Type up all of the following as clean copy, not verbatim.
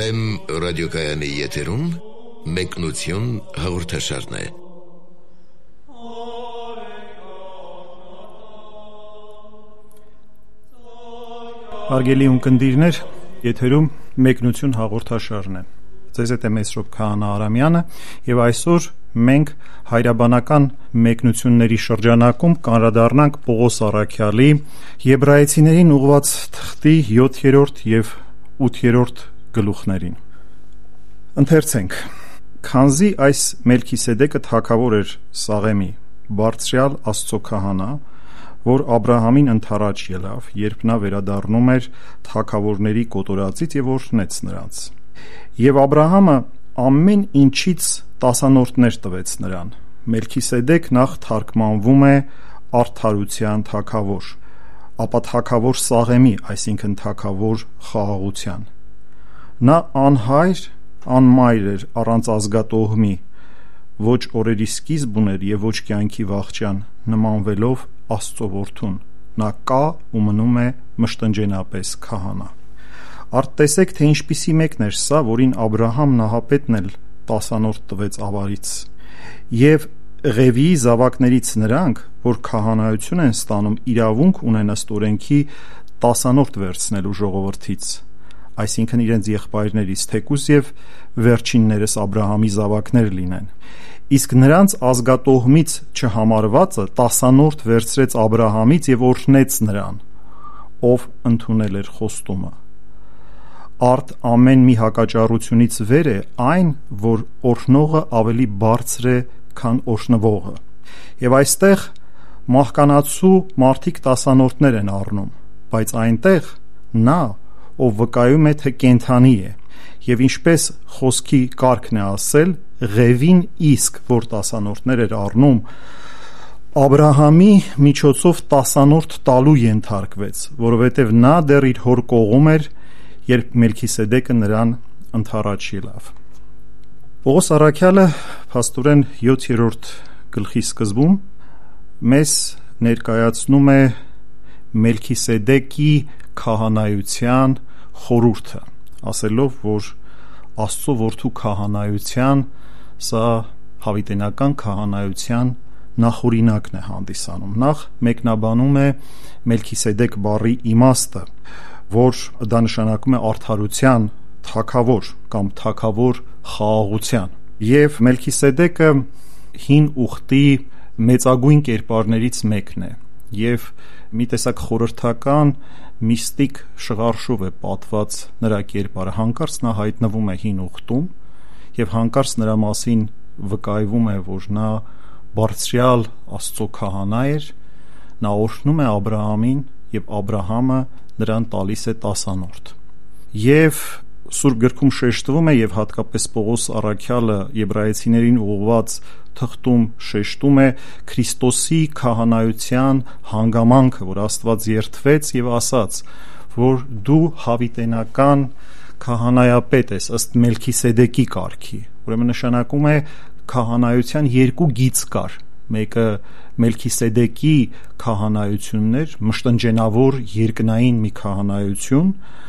FM ռադիոկայանի եթերում մեկնություն հաղորդաշարն է։ Հարգելի ունկնդիրներ, եթերում մեկնություն հաղորդաշարն է։ Ձեզ հետ է Մեսրոպ Քահանա Արամյանը, եւ այսօր մենք հայրաբանական մեկնությունների շրջանակում կանդրադառնանք Պողոս Առաքյալի Եբրայեցիներին ուղղված թղթի 7-րդ եւ 8-րդ գլուխներին։ Ընթերցենք. Քանզի այս Մելքիսեդեկը թագավոր էր Սաղեմի, բարձրյալ Աստծո քահանա, որ Աբրահամին ընթառաջ ելավ, երբ նա վերադառնում էր թագավորների կոտորածից եւ օրհնեց նրանց։ Եվ Աբրահամը ամեն ինչից տասանորդներ տվեց նրան։ Մելքիսեդեկ նախ թարգմանվում է արդարության թագավոր, ապա թագավոր Սաղեմի, այսինքն թագավոր խաղաղության։ Նա անհայր, անմայր էր առանց ազգատոհմի, ոչ օրերի սկիզբ ուներ եւ ոչ կյանքի վախճան, նմանվելով Աստծո որդուն, նա կա ու մնում է մշտնջենապես քահանա։ Արդ տեսեք, թե ինչպիսի մեկն էր սա, որին Աբրահամ նահապետն էլ տասանորդ տվեց ավարից, եւ Ղևիի զավակներից նրանք, որ քահանայություն են ստանում, իրավունք ունեն ըստ օրենքի տասանորդ վերցնելու ժողովրդից, այսինքն իրենց եղբայրներից, թեկուզ եւ վերջիններս Աբրահամի զավակներ լինեն, իսկ նրանց ազգատոհմից չհամարվածը տասանորդ վերցրեց Աբրահամից եւ օրհնեց նրան, ով ընդունել էր խոստումը։ Արդ ամեն մի հակաճառությունից վեր է այն, որ օրհնողը ավելի բարձր է, քան օրհնվողը։ Եվ այստեղ մահկանացու մարդիկ տասանորդներ են առնում, բայց այնտեղ նա, ով վկայում է, թե կենդանի է, եւ ինչպես խոսքի կարգն է ասել, Ղևին իսկ, որ տասանորդներ էր առնում, Աբրահամի միջոցով տասանորդ տալու ենթարկվեց, որովհետև նա դեռ իր հոր կողում էր, երբ Մելքիսեդեկը նրան ընթառաջ ելավ։ Պողոս Առաքյալը փաստորեն 7-րդ գլխի սկզբում մեզ ներկայացնում է Մելքիսեդեկի քահանայության խորհուրդը, ասելով, որ Աստծո որդու քահանայության սա հավիտենական քահանայության նախօրինակն է հանդիսանում։ Նախ մեկնաբանում է Մելքիսեդեկ բառի իմաստը, որ դա նշանակում է արդարության թագավոր կամ թագավոր խաղաղության։ Եվ Մելքիսեդեկը հին ուխտի մեծագույն կերպարներից մեկն է, եւ մի տեսակ խորհրդական միստիկ շղարշով է պատված նրա կերպարը, հանկարծ նա հայտնվում է հին ուխտում եւ հանկարծ նրա մասին վկայվում է, որ նա բարձրյալ Աստծո քահանա էր, նա օրհնում է Աբրահամին եւ Աբրահամը նրան տալիս է տասանորդ։ Եվ Սուրբ գրքում շեշտվում է եւ հատկապես Պողոս Առաքյալը Եբրայեցիներին ուղղված թղթում շեշտում է Քրիստոսի քահանայության հանգամանքը, որ Աստված երդվեց եւ ասաց, որ դու հավիտենական քահանայապետ ես ըստ Մելքիսեդեկի կարգի։ Ուրեմն նշանակում է քահանայության երկու գիծ կար, մեկը Մելքիսեդեկի քահանայությունն էր, մշտնջենավոր երկնային մի քահանայություն,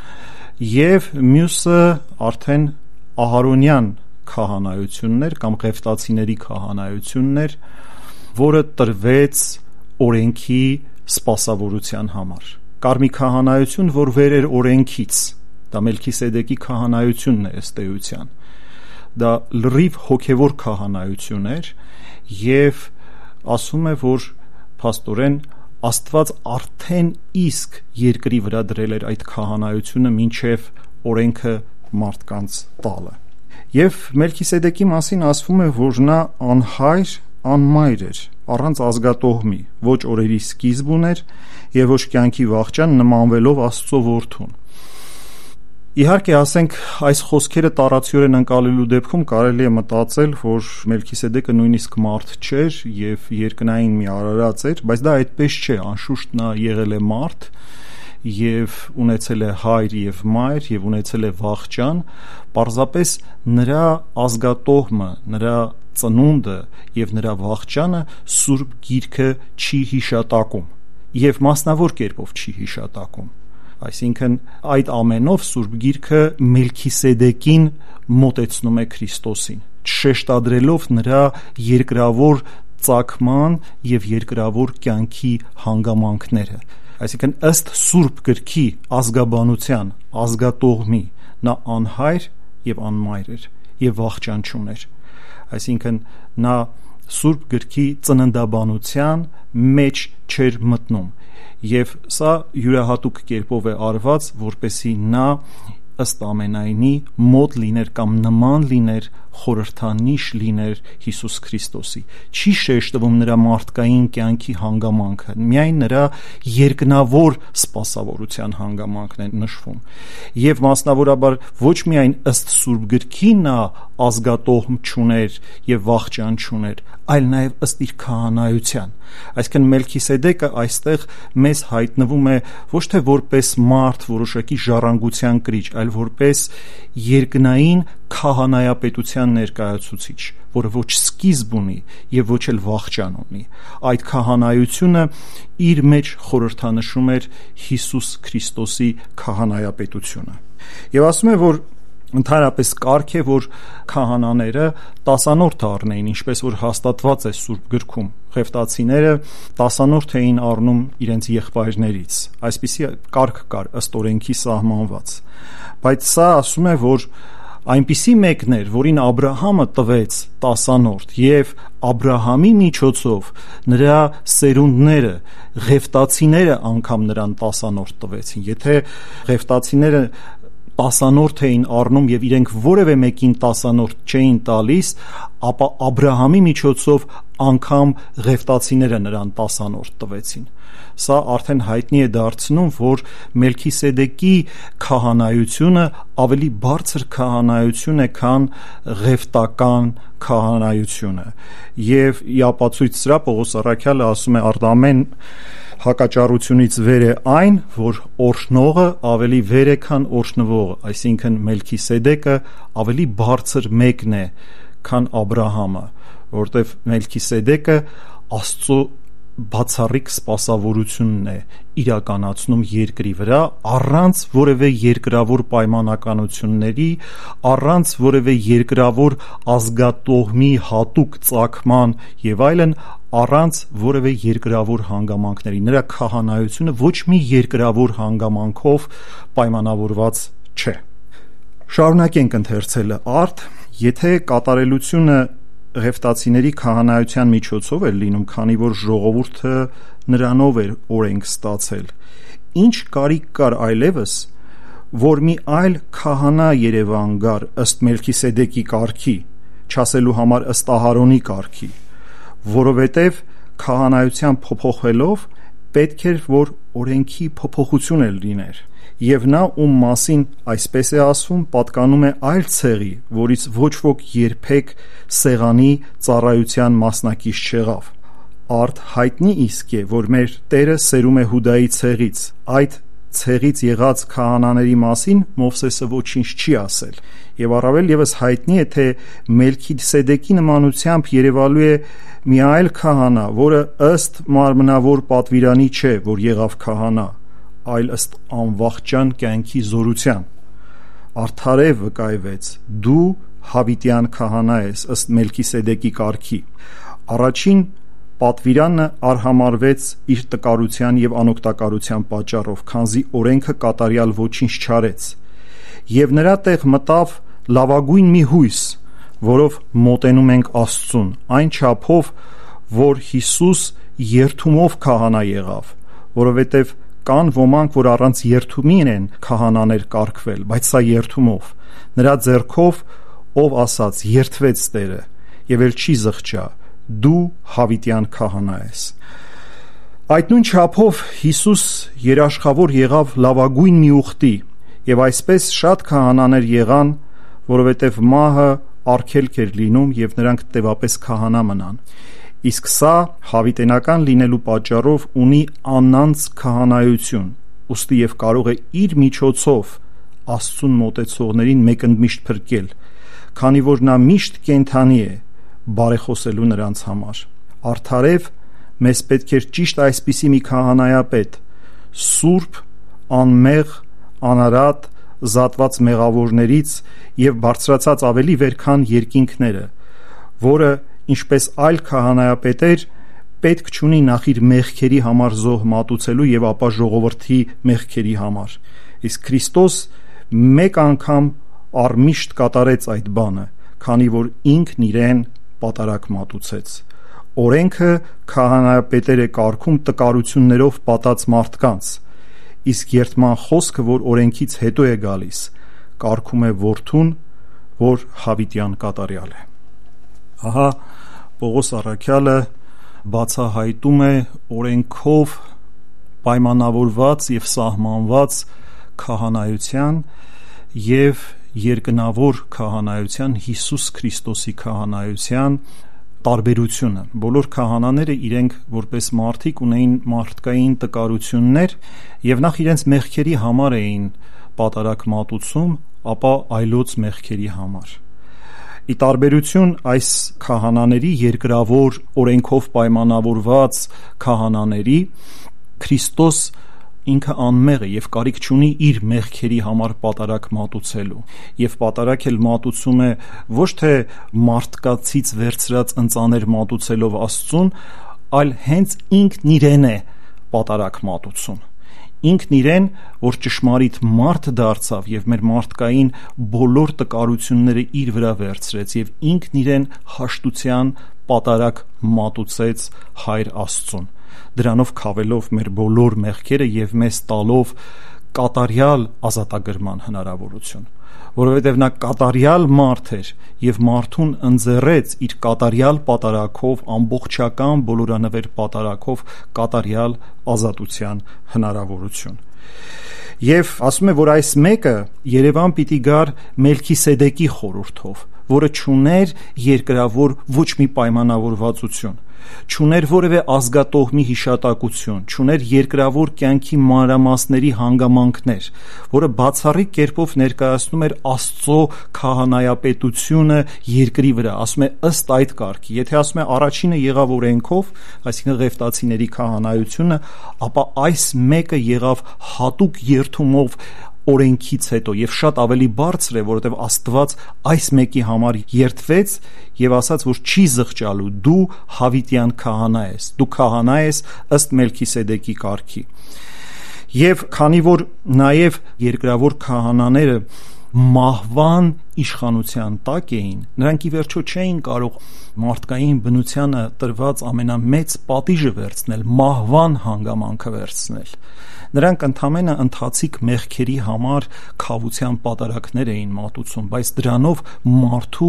եւ մյուսը արդեն Ահարոնյան քահանայություններ կամ Ղևտացիների քահանայություններ, որը տրվեց օրենքի սպասավորության համար։ Կար մի քահանայություն, որ վեր էր օրենքից, դա Մելքիսեդեկի քահանայությունն է ըստ էության։ Դա լրիվ հոգևոր քահանայություն էր եւ ասում է, որ փաստորեն Աստված արդեն իսկ երկրի վրա դրել էր այդ քահանայությունը մինչև օրենքը մարդկանց տալը։ Եվ Մելքիսեդեկի մասին ասվում է, որ նա անհայր, անմայր էր, առանց ազգատոհմի, ոչ օրերի սկիզբ ուներ եւ ոչ կյանքի վախճան, նմանվելով Աստծո որդուն։ Իհարկե, ասենք, այս խոսքերը տարածիորեն ընկալելու դեպքում կարելի է մտածել, որ Մելքիսեդեկը նույնիսկ մարդ չէր եւ երկնային մի արարած էր, բայց դա այդպես չէ, անշուշտ նա եղել է մարդ եւ ունեցել է հայր եւ մայր եւ ունեցել է վախճան, պարզապես նրա ազգատոհմը, նրա ծնունդը եւ նրա վախճանը Սուրբ Գիրքը չի հիշատակում եւ մասնավոր կերպով չի հիշատակում։ Այսինքն այդ ամենով Սուրբ Գիրքը Մելքիսեդեկին մոտեցնում է Քրիստոսին, շեշտադրելով նրա երկրավոր ծագման եւ երկրավոր կյանքի հանգամանքները։ Այսինքն ըստ Սուրբ Գրքի ազգաբանության, ազգատողմի նա անհայր եւ անմայր էր եւ վախճան չուներ։ Այսինքն նա Սուրբ Գրքի ծննդաբանության մեջ չէր մտնում եւ սա յուրահատուկ կերպով է արված, որպեսզի նա ըստ ամենայնի մոտ լիներ կամ նման լիներ, խորհրդանիշ լիներ Հիսուս Քրիստոսի։ Չի շեշտվում նրա մարդկային կյանքի հանգամանքը, միայն նրա երկնավոր սպասավորության հանգամանքն է նշվում։ Եվ մասնավորաբար ոչ միայն ըստ Սուրբ Գրքի նա ազգատողմ չուներ եւ վախճան չուներ, այլ նաեւ ըստ իր քահանայության։ Այսինքն Մելքիսեդեկը այստեղ մեզ հայտնվում է ոչ թե որպես մարդ որոշակի ժառանգության կրիչ, այլ որպես երկնային քահանայապետության ներկայացուցիչ, որը ոչ սկիզբ ունի եւ ոչ էլ վախճան ունի։ Այդ քահանայությունը իր մեջ խորհրդանշում էր Հիսուս Քրիստոսի քահանայապետությունը։ Եվ ասում է, որ ընդհանրապես կարգ է, որ քահանաները տասանորդ առնեին, ինչպես որ հաստատված է Սուրբ Գրքում։ Ղևտացիները տասանորդ էին առնում իրենց եղբայրներից։ Այսպիսի կարգ կար ըստ օրենքի սահմանված։ Բայց սա ասում է, որ այնպիսի մեկն էր, որին Աբրահամը տվեց տասանորդ, եւ Աբրահամի միջոցով նրա սերունդները, ղևտացիները անգամ նրան տասանորդ տվեցին։ Եթե ղևտացիները տասանորդ էին առնում եւ իրենք որևէ մեկին տասանորդ չէին տալիս, ապա Աբրահամի միջոցով անգամ ղևտացիները նրան տասանորդ տվեցին։ Սա արդեն հայտնի է դարձնում, որ Մելքիսեդեկի քահանայությունը ավելի բարձր քահանայություն է, քան ղևտական քահանայությունը։ Եվ ի ապացույց սրա Պողոս առաքյալը ասում է արդամեն հակաճառությունից վեր է այն, որ օրհնողը ավելի վեր է, քան օրհնվողը, այսինքն Մելքիսեդեկը ավելի բարձր մեկն է, քան Աբրահամը, որտեղ Մելքիսեդեկը Աստծո բացառիկ սպասավորությունն է իրականացնում երկրի վրա, առանց որևէ երկրավոր պայմանականությունների, առանց որևէ երկրավոր ազգատողմի հատուկ ծագման եւ այլն, առանց որևէ երկրավոր հանգամանքների։ Նրա քահանայությունը ոչ մի երկրավոր հանգամանքով պայմանավորված չէ։ Շարունակենք ընթերցելը արդ, եթե կատարելությունը ղևտացիների քահանայության միջոցով էր լինում, քանի որ ժողովուրդը նրանով էր օրենք ստացել, ինչ կարիք կար այլևս, որ մի այլ քահանա Երևան գար ըստ Մելքիսեդեկի կարգի, չասելու համար ըստ Ահարոնի կարգի, որովհետև քահանայության փոփոխելով պետք էր, որ օրենքի փոփոխություն էլ լիներ, եւ նա ում մասին այսպես է ասվում, պատկանում է այլ ցեղի, որից ոչ ոք երբեք սեղանի ծառայության մասնակից չեղավ։ Արդ հայտնի իսկ է, որ մեր Տերը սերում է Հուդայի ցեղից, այդ ցեղից եղած քահանաների մասին Մովսեսը ոչինչ չի ասել, եւ առավել եւս հայտնի է, թե Մելքիսեդեկի նմանությամբ երևալու է մի այլ քահանա, որը ըստ մարմնավոր պատվիրանի չէ, որ եղավ քահանա, այլ ըստ անվախճան կյանքի զորության։ Արդարև վկայվեց, դու հավիտյան քահանա ես ըստ Մելքիսեդեկի կարգի։ Առաջին պատվիրանը արհամարվեց իր տկարության եւ անօգտակարության պատճառով, քանզի օրենքը կատարյալ ոչինչ չարեց, եւ նրա տեղ մտավ լավագույն մի հույս, որով մոտենում ենք Աստծուն, այն չափով, որ Հիսուս երթումով քահանա եղավ, որովհետեւ կան ոմանք, որ առանց երթումի են քահանաներ կարգվել, բայց սա երթումով, նրա ձեռքով, ով ասաց երթվեց Տերը, եւ էլ չի զղջա, դու հավիտյան քահանա ես։ Այդ նույն չափով Հիսուս երաշխավոր եղավ լավագույն մի ուխտի, եւ այսպես շատ քահանաներ եղան, որովհետեւ մահը արգելք էր լինում եւ նրանք տևապես քահանա մնան։ Իսկ սա հավիտենական լինելու պատճառով ունի անանց քահանայություն, ուստի եւ կարող է իր միջոցով Աստծուն մոտեցողներին մեկընդմիշտ փրկել, քանի որ նա միշտ կենդանի է բարեխոսելու նրանց համար։ Արդարև մեզ պետք էր ճիշտ այսպիսի մի քահանայապետ, սուրբ, անմեղ, անարատ, զատված մեղավորներից եւ բարձրացած ավելի վեր քան երկինքները, որը ինչպես այլ քահանայապետեր պետք չունի նախ իր մեղքերի համար զոհ մատուցելու եւ ապա ժողովրդի մեղքերի համար, իսկ Քրիստոս մեկ անգամ առմիշտ կատարեց այդ բանը, քանի որ ինքն իրեն պատարագ մատուցեց։ Օրենքը քահանայապետերը կարգում տկարություններով պատած մարդկանց, իսկ երդման խոսքը, որ օրենքից հետո է գալիս, կարգում է որդուն, որ հավիտյան կատարյալ է։ Ահա Պողոս առաքյալը բացահայտում է օրենքով պայմանավորված եւ սահմանված քահանայության եւ երկնավոր քահանայության, Հիսուս Քրիստոսի քահանայության տարբերությունը։ Բոլոր քահանաները իրենք որպես մարդիկ ունեին մարդկային տկարություններ եւ նախ իրենց մեղքերի համար էին պատարագ մատուցում, ապա այլոց մեղքերի համար։ Ի տարբերություն այս քահանաների, երկրավոր օրենքով պայմանավորված քահանաների, Քրիստոս ինքը անմեղ է եւ կարիք չունի իր մեղքերի համար պատարագ մատուցելու, եւ պատարագ էլ մատուցում է ոչ թե մարդկացից վերցրած ընծաներ մատուցելով Աստծուն, այլ հենց ինքն իրեն է պատարագ մատուցում, ինքն իրեն, որ ճշմարիտ մարդ դարձավ եւ մեր մարդկային բոլոր տկարությունները իր վրա վերցրեց եւ ինքն իրեն հաշտության պատարագ մատուցեց Հայր Աստծուն, դրանով քավելով մեր բոլոր մեղքերը եւ մեզ տալով կատարյալ ազատագրման հնարավորություն, որովհետեւ նա կատարյալ մարդ էր եւ մարդուն ընձեռեց իր կատարյալ պատարագով, ամբողջական բոլորանվեր պատարագով կատարյալ ազատության հնարավորություն։ Եվ ասում է, որ այս մեկը Երևան պիտի գար Մելքիսեդեկի խորհրդով, որը չուներ երկրավոր ոչ մի պայմանավորվածություն, չուներ որևէ ազգատոհմի հիշատակություն, չուներ երկրավոր կյանքի մանրամասների հանգամանքներ, որը բացառիկ կերպով ներկայացնում էր Աստծո քահանայապետությունը երկրի վրա, ասում է ըստ այդ կարգի։ Եթե ասում է առաջինը եղավ օրենքով, այսինքն Ղևտացիների քահանայությունը, ապա այս մեկը եղավ հատուկ երդումով օրենքից հետո եւ շատ ավելի բարձր է, որովհետեւ Աստված այս մեկի համար երդվեց եւ ասաց, որ չի զղջալու, դու հավիտյան քահանա ես, դու քահանա ես ըստ Մելքիսեդեկի կարգի։ Եվ քանի որ նաեւ երկրավոր քահանաները մահվան իշխանության տակ էին, նրանք ի վերջո չէին կարող մարդկային բնությանը տրված ամենամեծ պատիժը վերցնել, մահվան հանգամանքը վերցնել։ Նրանք ընդամենը ընթացիկ մեղքերի համար քավության պատարագներ էին մատուցում, բայց դրանով մարդու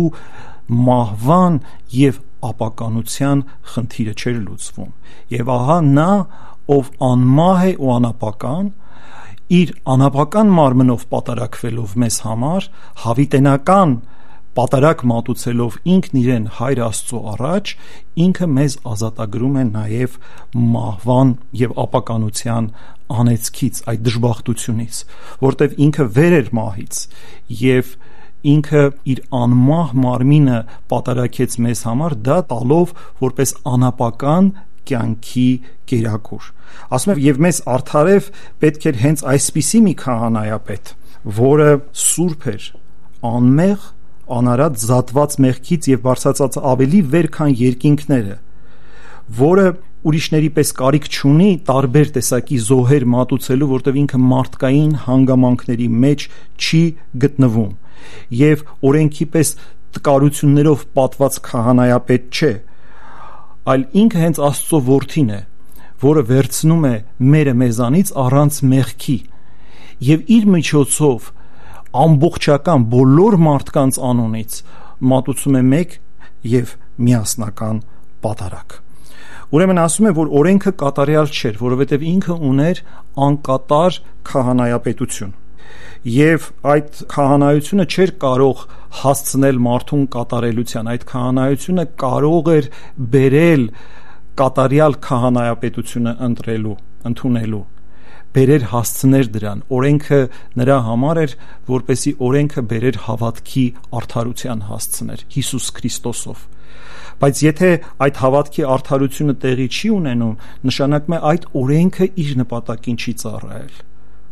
մահվան եւ ապականության խնդիրը չէր լուծվում։ Եվ ահա նա, ով անմահ է ու անապական, իր անապական մարմնով պատարագվելով մեզ համար, հավիտենական պատարագ մատուցելով ինքն իրեն Հայր Աստծո առաջ, ինքը մեզ ազատագրում է նաև մահվան եւ ապականության անեծքից, այդ դժբախտությունից, որտեվ ինքը վեր էր մահից եւ ինքը իր անմահ մարմինը պատարագեց մեզ համար, դա տալով որպես անապական կյանքի կերակուր։ Ասում եմ, եւ մեզ արդարև պետք էր հենց այսպիսի մի քահանայապետ, որը սուրբ էր, անմեղ, անարատ, զատված մեղքից եւ բարձրացած ավելի վեր քան երկինքները, որը ուրիշների պես կարիք չունի տարբեր տեսակի զոհեր մատուցելու, որտեղ ինքը մարդկային հանգամանքների մեջ չի գտնվում եւ օրենքի պես տկարություններով պատված քահանայապետ չէ, այլ ինքը հենց Աստծո որդին է, որը վերցնում է մերը մեզանից առանց մեղքի եւ իր միջոցով ամբողջական բոլոր մարդկանց անունից մատուցում է մեկ եւ միասնական պատարագ։ Ուրեմն ասում է, որ օրենքը կատարյալ չէր, որովհետև ինքը ուներ անկատար քահանայապետություն եւ այդ քահանայությունը չէր կարող հասցնել մարդուն կատարելության, այդ քահանայությունը կարող էր բերել կատարյալ քահանայապետությունը ընդունելու, բերեր հասցներ դրան, օրենքը նրա համար էր, որպեսի օրենքը բերեր հավատքի արդարության հասցներ Հիսուս Քրիստոսով։ Բայց եթե այդ հավատքի արդարությունը տեղի չի ունենում, նշանակում է այդ օրենքը իր նպատակին չի ծառայել։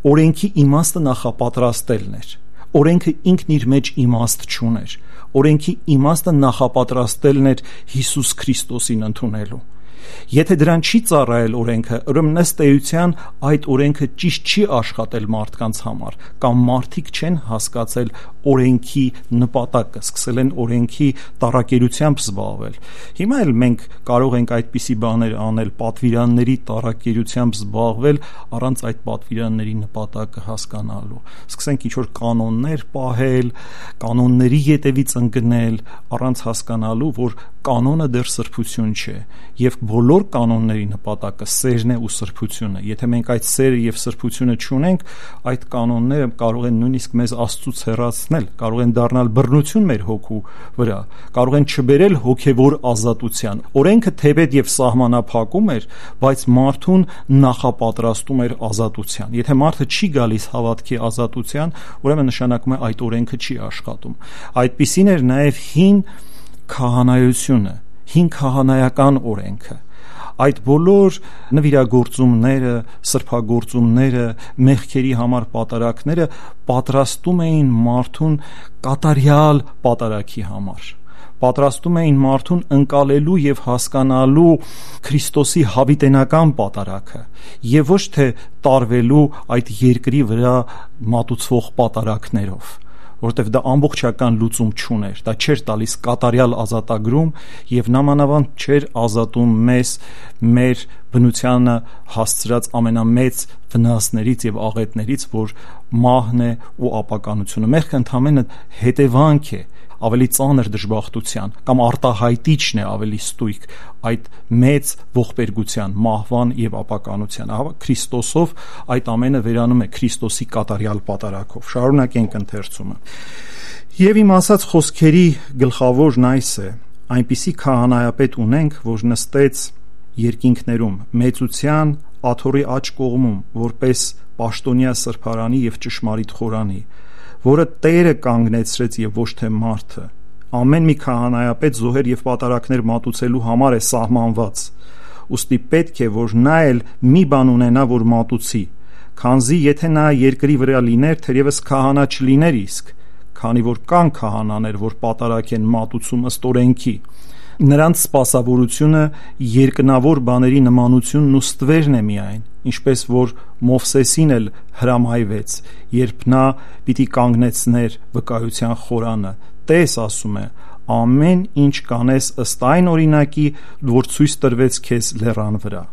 օրենքի իմաստը նախապատրաստելն էր։ Օրենքը ինքն իր մեջ իմաստ չուներ։ Օրենքի իմաստը նախապատրաստելն էր Հիսուս Քրիստոսին ընդունելու։ Եթե դրան չի ծառայել օրենքը, ուրեմն ըստ էության այդ օրենքը ճիշտ չի աշխատել մարդկանց համար, կամ մարդիկ չեն հասկացել օրենքի նպատակը, սկսել են օրենքի տառակերությամբ զբաղվել։ Հիմա էլ մենք կարող ենք այդպիսի բաներ անել, պատվիրանների տառակերությամբ զբաղվել առանց այդ պատվիրանների նպատակը հասկանալու։ Սկսենք ինչ-որ կանոններ պահել, կանոնների ետևից ընկնել, առանց հասկանալու, որ կանոնը դեռ սրբություն չէ, եւ բոլոր կանոնների նպատակը սերն է ու սրբությունը։ Եթե մենք այդ սերը եւ սրբությունը չունենք, այդ կանոնները կարող են նույնիսկ մեզ Աստծուց հեռացնել, կարող են դառնալ բռնություն մեր հոգու վրա, կարող են չբերել հոգեվոր ազատության։ Օրենքը թեպետ եւ սահմանափակում էր, բայց մարդուն նախապատրաստում էր ազատության։ Եթե մարդը չի գալիս հավատքի ազատության, ուրեմն նշանակում է այդ օրենքը չի աշխատում։ Այդպիսին էր նաեւ հին քահանայությունը, հին քահանայական օրենքը։ Այդ բոլոր նվիրագործումները, սրբագործումները, մեղքերի համար պատարակները պատրաստում էին մարդուն կատարյալ պատարակի համար, պատրաստում էին մարդուն ընկալելու եւ հասկանալու Քրիստոսի հավիտենական պատարակը եւ ոչ թե տարվելու այդ երկրի վրա մատուցվող պատարակներով, որովհետև դա ամբողջական լուծում չուներ, դա չէր տալիս կատարյալ ազատագրում եւ նամանավանդ չէր ազատում մեզ մեր բնությանը հասցրած ամենամեծ վնասներից եւ աղետներից, որ մահն է ու ապականությունը։ Մեղքը ընդհանրապես հետևանք է ավելի ծանր դժբախտության, կամ արտահայտիչն է ավելի ստույգ այդ մեծ ողբերգության, մահվան եւ ապականության։ Ահա Քրիստոսով այդ ամենը վերանում է Քրիստոսի կատարյալ պատարակով։ Շարունակենք ընթերցումը։ Եվ իմ ասած խոսքերի գլխավորն այս է. այնպիսի քահանայապետ ունենք, որ նստեց երկինքներում, մեծության աթոռի աջ կողմում, որպես պաշտոնյա սրբարանի եւ ճշմարիտ խորանի, որը Տերը կանգնեցրեց եւ ոչ թե մարդը։ Ամեն մի քահանայապետ զոհեր եւ պատարակներ մատուցելու համար է սահմանված։ Ուստի պետք է, որ նա էլ մի բան ունենա, որ մատուցի, քանզի եթե նա երկրի վրա լիներ, թերևս քահանա չլիներ իսկ, քանի որ կան քահանաներ, որ պատարակ են մատուցում ըստ օրենքի։ Նրանց սպասավորությունը երկնավոր բաների նմանությունն ու ստվերն է միայն, ինչպես որ Մովսեսին էլ հրամայվեց, երբ նա պիտի կանգնեցներ վկայության խորանը։ Տես, ասում է, ամեն ինչ կանես ըստ այն օրինակի, որ ցույց տրվեց քեզ լեռան վրա։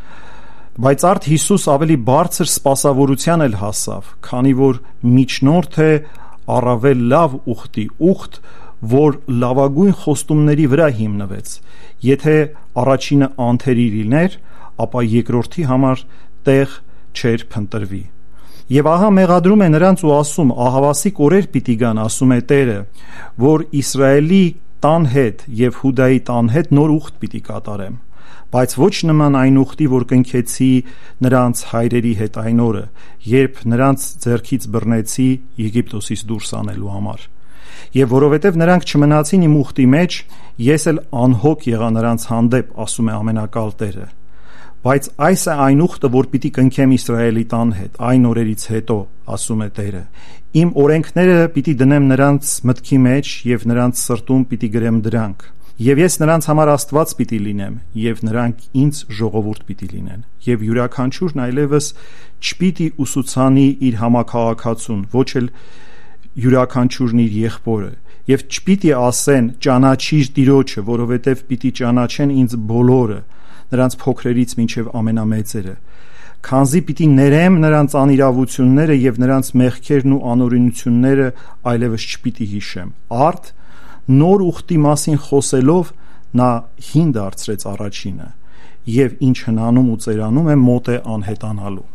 Բայց արդ Հիսուս ավելի բարձր սպասավորության էլ հասավ, քանի որ միջնորդ է առավել լավ ուխտի, ուխտ, որ լավագույն խոստումների վրա հիմնվեց։ Եթե առաջինը անթերի լիներ, ապա երկրորդի համար տեղ չէր փնտրվի։ Եվ ահա մեղադրում է նրանց ու ասում. ահավասիկ օրեր պիտի գան, ասում է Տերը, որ Իսրայելի տան հետ եւ Հուդայի տան հետ նոր ուխտ պիտի կատարեմ, բայց ոչ նման այն ուխտի, որ կնքեցի նրանց հայրերի հետ այն օրը, երբ նրանց ձեռքից բռնեցի Եգիպտոսից դուրս անելու համար։ Եվ որովհետև նրանք չմնացին իմ ուխտի մեջ, ես էլ անհոգ եղա նրանց հանդեպ, ասում է Ամենակալ Տերը։ Բայց այս է այն ուխտը, որ պիտի կնքեմ Իսրայելի տան հետ, այն օրերից հետո, ասում է Տերը։ Իմ օրենքները պիտի դնեմ նրանց մտքի մեջ եւ նրանց սրտում պիտի գրեմ դրանք։ Եվ ես նրանց համար Աստված պիտի լինեմ, եւ նրանք ինձ ժողովուրդ պիտի լինեն։ Եվ յուրաքանչյուրն այլևս չպիտի ուսուցանի իր համակարգացուն, ոչ էլ յուրաքանչյուրն իր եղբորը, եւ չպիտի ասեն ճանաչիր Տիրոջը, որովհետեւ պիտի ճանաչեն ինձ բոլորը, նրանց փոքրերից մինչև ամենամեծերը, քանզի պիտի ներեմ նրանց անիրավությունները եւ նրանց մեղքերն ու անօրինությունները այլևս չպիտի հիշեմ։ Արդ նոր ուխտի մասին խոսելով նա հին դարձրեց առաջինը, եւ ինչ հնանում ու ծերանում է, մոտ է անհետանալու։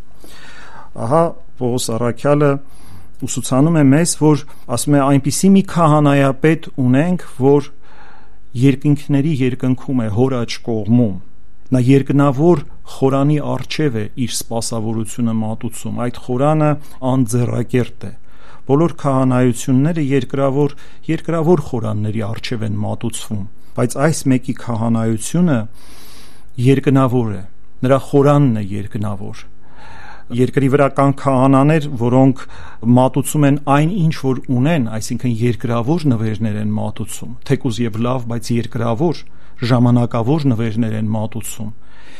Ահա Պողոս առաքյալը ուսուցանում է մեզ, որ ասում է այնպիսի մի քահանայապետ ունենք, որ երկինքների երկնքում է, հոր աջ կողմում։ Նա երկնավոր խորանի առջև է իր սպասավորությունը մատուցում։ Այդ խորանը անձեռակերտ է։ Բոլոր քահանայությունները երկրավոր խորանների առջև են մատուցվում, բայց այս մեկի քահանայությունը երկնավոր է, նրա խորանն է երկնավոր։ երկրի վրա կան քահանաներ, որոնք մատուցում են այն ինչ որ ունեն, այսինքն երկրավոր նվերներ են մատուցում, թեկուզ եւ լավ, բայց երկրավոր, ժամանակավոր նվերներ են մատուցում,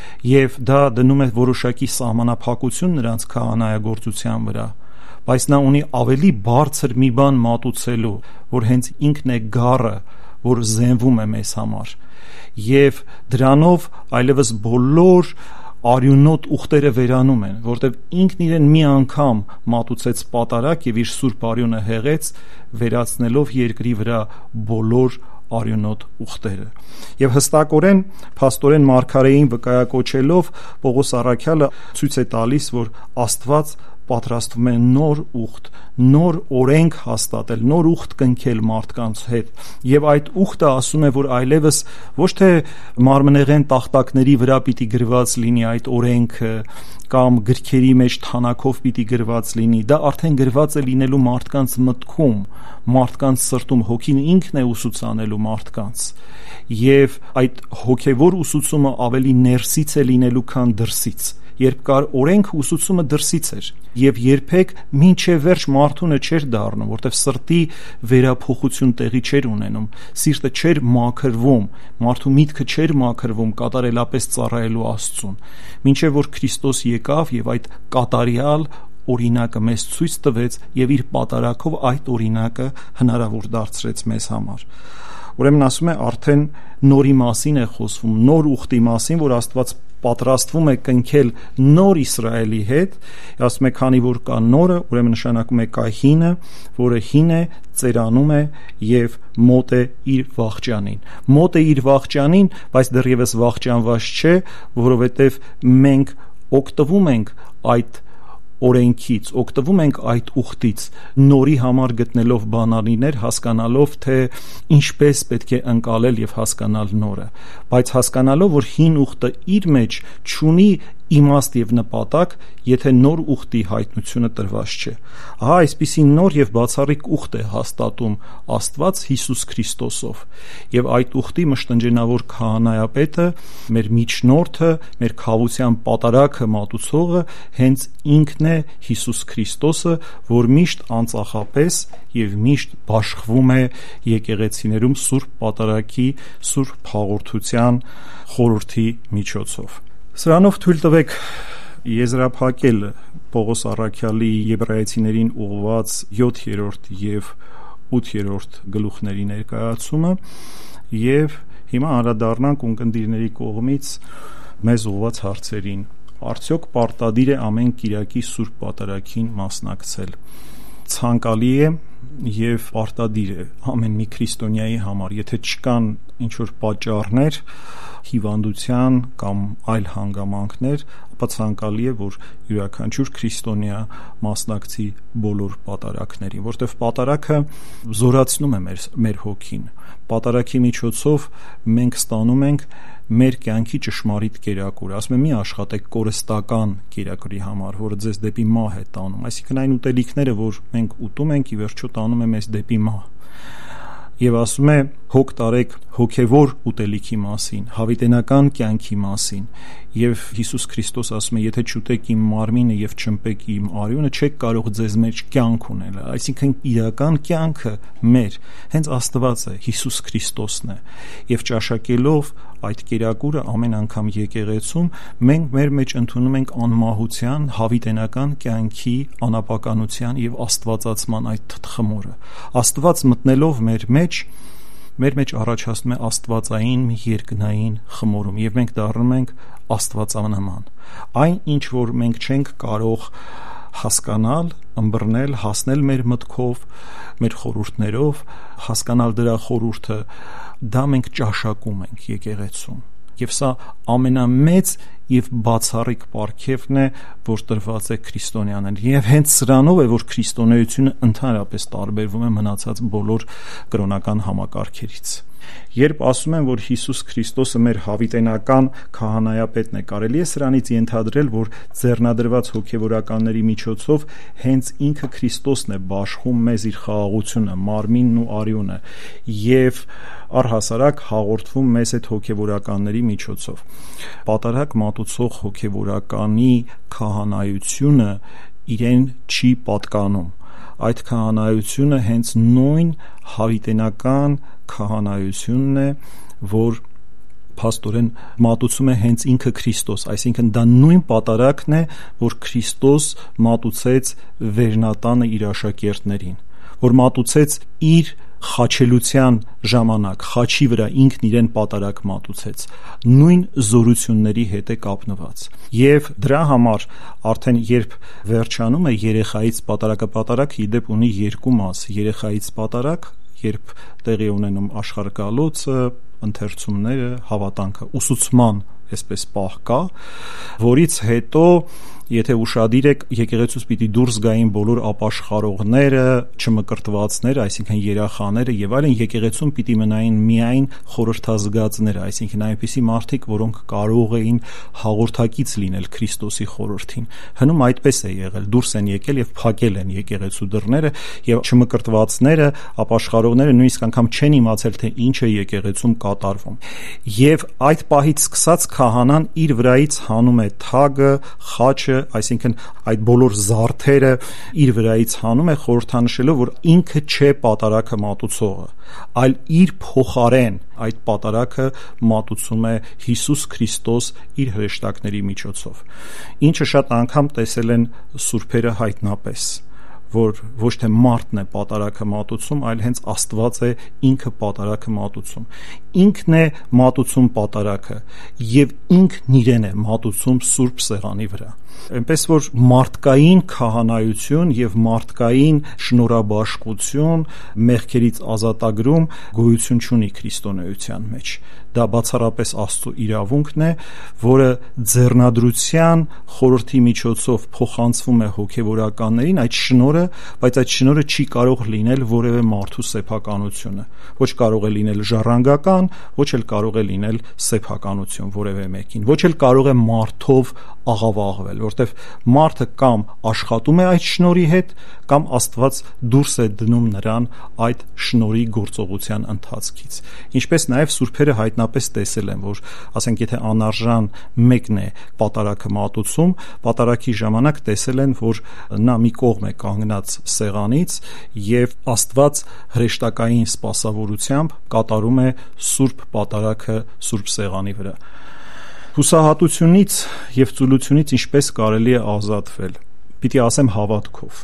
եւ դա դնում է որոշակի սահմանափակություն նրանց քահանայագործության վրա, բայց նա ունի ավելի բարձր մի բան մատուցելու, որ հենց ինքն է գառը, որ զենվում է մեզ համար, եւ դրանով այլևս բոլոր արյունոտ ուխտերը վերանում են, որտեղ ինքն իրեն մի անգամ մատուցեց պատարակ եւ իր սուրբ արյունը հեղեց, վերացնելով երկրի վրա բոլոր արյունոտ ուխտերը։ Եվ հստակորեն փաստորեն մարգարեին վկայակոչելով Պողոս առաքյալը ցույց է տալիս, որ Աստված պատրաստվում է նոր ուխտ, նոր օրենք հաստատել, նոր ուխտ կնքել մարդկանց հետ, եւ այդ ուխտը ասում է, որ այլևս ոչ թե մարմնեղեն տախտակների վրա պիտի գրված լինի այդ օրենքը կամ գրքերի մեջ թանակով պիտի գրված լինի, դա արդեն գրված է լինելու մարդկանց մտքում, մարդկանց սրտում, հոգին ինքն է ուսուցանելու մարդկանց, եւ այդ հոգեվոր ուսուցումը ավելի ներսից է լինելու, քան դրսից։ Երբ կար օրենք, ուսուցումը դրսից էր, եւ երբեք մինչև վերջ մարդունը չէր դառնում, որտեվ սրտի վերափոխություն տեղի չէր ունենում, սիրտը չէր մաքրվում, մարդու միտքը չէր մաքրվում կատարելապես ծառայելու Աստծուն, մինչև որ Քրիստոս եկավ եւ այդ կատարյալ օրինակը մեզ ցույց տվեց եւ իր պատարակով այդ օրինակը հնարավոր դարձրեց մեզ համար։ Ուրեմն ասում է արդեն նորի մասին է խոսվում, նոր ուխտի մասին, որ Աստված պատրաստվում է կնքել նոր Իսրայելի հետ, ասում է քանի որ կա նորը, ուրեմն նշանակում է կա հինը, որը հին է, ծերանում է եւ մոտ է իր վախճանին։ Մոտ է իր վախճանին, բայց դեռևս վախճանված չէ, որովհետեւ մենք օգտվում ենք այդ օրենքից, օգտվում ենք այդ ուխտից, նորի համար գտնելով բանալիներ, հասկանալով, թե ինչպես պետք է ընկալել եւ հասկանալ նորը, բայց հասկանալով, որ հին ուխտը իր մեջ չունի իմաստ եւ նպատակ, եթե նոր ուխտի հայտնությունը տրված չէ։ Ահա այսպիսի նոր եւ բացառիկ ուխտ է հաստատում Աստված Հիսուս Քրիստոսով, եւ այդ ուխտի մշտնջենավոր քահանայապետը, մեր միջնորդը, մեր քավության պատարակը մատուցողը հենց ինքն է Հիսուս Քրիստոսը, որ միշտ անծախապես եւ միշտ բաշխվում է եկեղեցիներում սուրբ պատարակի, սուրբ հաղորդության խորհրդի միջոցով։ Սրանով թույլ տվեք եզրափակել Պողոս առաքյալի Եբրայեցիներին ուղղված 7-րդ եւ 8-րդ գլուխների ներկայացումը եւ հիմա անդրադառնանք ունկնդիրների կողմից մեզ ուղղված հարցերին։ Արդյոք պարտադիր է ամեն կիրակի սուրբ պատարագին մասնակցել։ Ցանկալի է եւ պարտադիր է ամեն մի քրիստոնյայի համար, եթե չկան ինչ որ պատճառներ, հիվանդության կամ այլ հանգամանքներ, ապա ցանկալի է, որ յուրաքանչյուր քրիստոնյա մասնակցի բոլոր պատարակներին, որտեղ պատարակը զորացնում է մեր հոգին։ Պատարակի միջոցով մենք ստանում ենք մեր կյանքի ճշմարիտ կերակուրը։ Ասում եմ, մի աշխատեք կորստական կերակուրի համար, որը ձեզ դեպի մահ է տանում, այսինքն այն ուտելիքները, որ մենք ուտում ենք, ի վերջո տանում է մեզ դեպի մահ։ Եվ ասում է հոգ տարեք հոգևոր ուտելիքի մասին, հավիտենական կյանքի մասին, եւ Հիսուս Քրիստոս ասում է, եթե չուտեք իմ մարմինը եւ չըմպեք իմ արյունը, չեք կարող ձեզ մեջ կյանք ունել, այսինքն իրական կյանքը մեր հենց Աստված է, Հիսուս Քրիստոսն է, եւ ճաշակելով այդ կերակուրը ամեն անգամ եկեղեցում մենք մեր մեջ ընդունում ենք անմահության, հավիտենական կյանքի անապականության եւ աստվածացման այդ թթխմորը։ Աստված մտնելով մեր մեջ առաջացնում է աստվածային մի երկնային խմորում եւ մենք դառնում ենք աստվածանման։ Այն ինչ որ մենք չենք կարող հասկանալ, ըմբռնել, հասնել մեր մտքով, մեր խորհուրդներով, հասկանալ դրա խորհուրդը, դա մենք ճաշակում ենք եկեղեցում։ Եվ սա ամենամեծ եւ բացառիկ պարգևն է, որ տրված է քրիստոնյաներին։ Եվ հենց սրանով է, որ քրիստոնեությունը ընդհանրապես տարբերվում է մնացած բոլոր կրոնական համակարգերից։ Երբ ասում են, որ Հիսուս Քրիստոսը մեր հավիտենական քահանայապետն է, կարելի է սրանից ենթադրել, որ ձեռնադրված հոգևորականների միջոցով հենց ինքը Քրիստոսն է բաշխում մեզ իր խաղաղությունը, մարմինն ու արյունը եւ առհասարակ հաղորդվում մեզ այդ հոգևորականների միջոցով։ Պատարագ մատուցող հոգևորականի քահանայությունը իրեն չի պատկանում։ Այդ քահանայությունը հենց նույն հավիտենական քահանայությունն է, որ փաստորեն մատուցում է հենց ինքը Քրիստոս, այսինքն դա նույն պատարագն է, որ Քրիստոս մատուցեց վերնատանը իր աշակերտներին, որ մատուցեց իր խաչելության ժամանակ, խաչի վրա ինքն իրեն պատարագ մատուցեց, նույն զորությունների հետ է կապնված։ Եվ դրա համար արդեն երբ վերջանում է երեխայից պատարագը, պատարագ իդեպ ունի երկու մաս, երեխայից պատարագ, երբ տեղի ունենում աշխարհգալոցը, ընթերցումները, հավատանքը, ուսուցման այսպես պահ կա, որից հետո եթե ուշադիր եք, եկեղեցուց պիտի դուրս գային բոլոր ապաշխարողները, չմկրտվածները, այսինքն երախաները եւ այլն, եկեղեցում պիտի մնային միայն խորհրդազգացները, այսինքն այնպիսի մարդիկ, որոնք կարող էին հաղորդակից լինել Քրիստոսի խորհրդին։ Հնում այդպես է եղել, դուրս են եկել եւ փակել են եկեղեցու դռները եւ չմկրտվածները, ապաշխարողները նույնիսկ անգամ չեն իմացել, թե ինչ է եկեղեցում կատարվում։ Եվ այդ պահից սկսած քահանան իր վրայից հանում է թագը, խաչը, այսինքն այդ բոլոր զարդերը իր վրայից հանում է, խորհրդանշելով, որ ինքը չէ պատարագը մատուցողը, այլ իր փոխարեն այդ պատարագը մատուցում է Հիսուս Քրիստոս իր հրեշտակների միջոցով, ինչը շատ անգամ տեսել են սուրբերը հայտնապես, որ ոչ թե մարդն է պատարագը մատուցում, այլ հենց Աստված է ինքը պատարագը մատուցում, ինքն է մատուցում պատարագը եւ ինքն իրեն է մատուցում Սուրբ Սեղանի վրա։ Այնպես որ մարդկային քահանայություն եւ մարդկային շնորհաբաշխություն, մեղքերից ազատագրում գոյություն չունի քրիստոնեության մեջ։ Դա բացառապես Աստծո իրավունքն է, որը ձեռնադրության խորհրդի միջոցով փոխանցվում է հոգևորականներին, այդ շնորհը, բայց այդ շնորհը չի կարող լինել որևէ մարդու սեփականությունը։ Ոչ կարող է լինել ժառանգական, ոչ էլ կարող է լինել սեփականություն որևէ մեկին, ոչ էլ կարող է մարդով աղավաղվել, որտեվ մարդը կամ աշխատում է այդ շնորհի հետ, կամ Աստված դուրս է դնում նրան այդ շնորհի գործողության ընթացքից։ Ինչպես նաև սուրբերը հայտնապես տեսել են, որ ասենք եթե անարժան մեկն է պատարագը մատուցում, պատարագի ժամանակ տեսել են, որ նա մի կողմ է կանգնած սեղանից եւ Աստված հրեշտակային սպասավորությամբ կատարում է սուրբ պատարագը սուրբ սեղանի վրա։ Հուսահատությունից եւ ծուլությունից ինչպես կարելի է ազատվել։ Պիտի ասեմ հավատքով,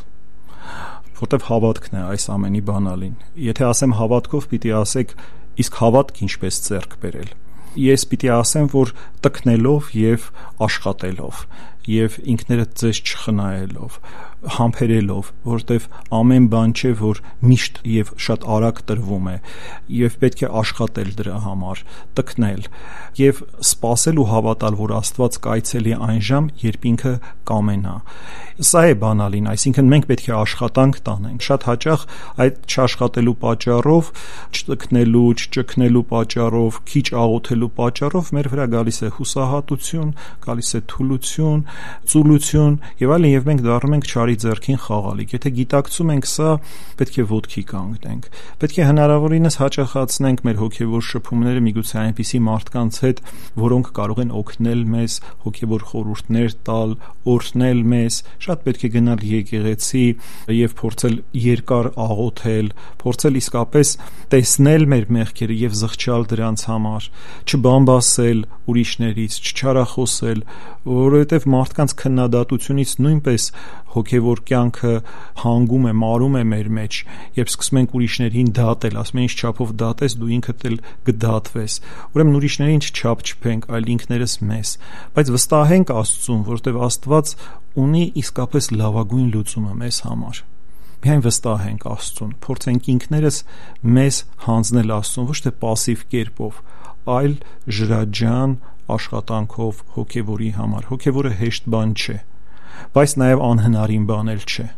որտեվ հավատքն է այս ամենի բանալին։ Եթե ասեմ հավատքով, պիտի ասեք իսկ հավատք ինչպես ձեռք բերել։ Ես պիտի ասեմ, որ տքնելով եւ աշխատելով եւ ինքներդ ձեզ չխնայելով, համբերելով, որտեվ ամեն բան չէ, որ միշտ եւ շատ արագ տրվում է եւ պետք է աշխատել դրա համար, տքնել եւ սպասել ու հավատալ, որ Աստված կայցելի այն ժամ, երբ ինքը կամենա։ Սա է բանալին, այսինքն մենք պետք է աշխատանք տանենք։ Շատ հաճախ այդ չաշխատելու պատճառով, չտքնելու, չճքնելու պատճառով, քիչ աղոթելու պատճառով մեր վրա գալիս է հուսահատություն, գալիս է թուլություն, ծուլություն եւ այլն, եւ մենք դառնում ենք չարի ձեռքին խաղալիք։ Եթե գիտակցում ենք սա, պետք է ոտքի կանգնենք։ Պետք է հնարավորինս հաճախացնենք մեր հոգեվոր շփումները միգուցե այնպիսի մարդկանց հետ, որոնք կարող են օգնել մեզ, հոգեվոր խորհուրդներ տալ, օրհնել մեզ։ Շատ պետք է գնալ եկեղեցի եւ փորձել երկար աղոթել, փորձել իսկապես տեսնել մեր մեղքերը եւ զղջալ դրանց համար, չբամբասել ուրիշներից, չչարախոսել, որովհետեւ մարդկանց քննադատությունից նույնպես հոգևոր կյանքը հանգում է, մարում է մեր մեջ, երբ սկսում ենք ուրիշներին դատել, ասում են ինչ չափով դատես, դու ինքդ էլ կդատվես։ Ուրեմն ուրիշներին չչափ չփենք, այլ ինքներս մեզ, բայց վստահենք Աստծուն, որովհետև Աստված ունի իսկապես լավագույն լուծումը մեզ համար։ Միայն վստահենք Աստծուն, փորձենք ինքներս մեզ հանձնել Աստծուն, ոչ թե պասիվ կերպով, այլ ժրաջան աշխատանքով հոգևորի համար։ Հոգևորը հեշտ բան չէ, բայց նաև անհնարին բան էլ չէ։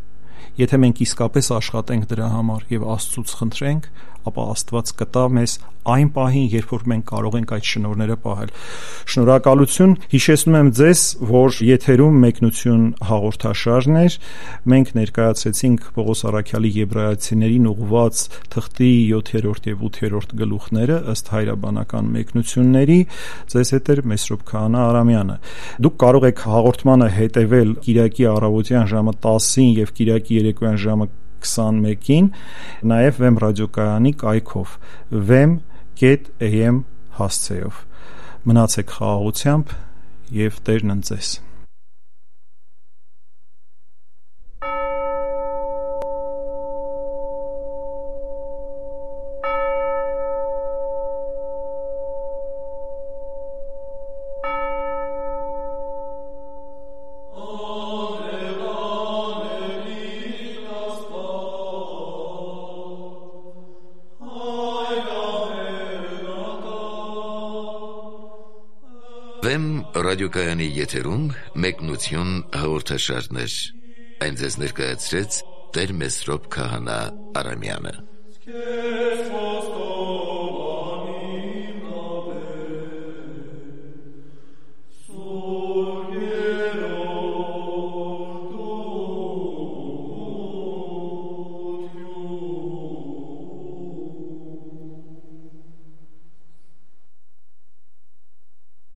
Եթե մենք իսկապես աշխատենք դրա համար եւ Աստծուց խնդրենք, ապա Աստված կտա մեզ այն պահին, երբ որ մենք կարող ենք այդ շնորհները պահել։ Շնորհակալություն, հիշեցնում եմ ձեզ, որ եթերում Մեկնություն հաղորդաշարն էր։ Մենք ներկայացրեցինք Պողոս առաքյալի Եբրայեցիներին ուղղված թղթի 7-րդ եւ 8-րդ գլուխները ըստ հայրաբանական մեկնությունների։ Ձեզ հետ էր Մեսրոպ Քահանա Արամյանը։ Դուք կարող եք հաղորդմանը հետևել Կիրակի առավոտյան ժամը 10-ին եւ Կիրակի երեկոյան ժամը 21-ին, նաև Վեմ ռադիոկայանի կայքով vem.am հասցեով։ Մնացեք խաղաղությամբ եւ Տերն ընձեզ։ Վեմ ռադիոկայանի եթերում Մեկնություն հաղորդաշարներ։ Այն ձեզ ներկայացրեց Տեր Մեսրոպ Քահանա Արամյանը։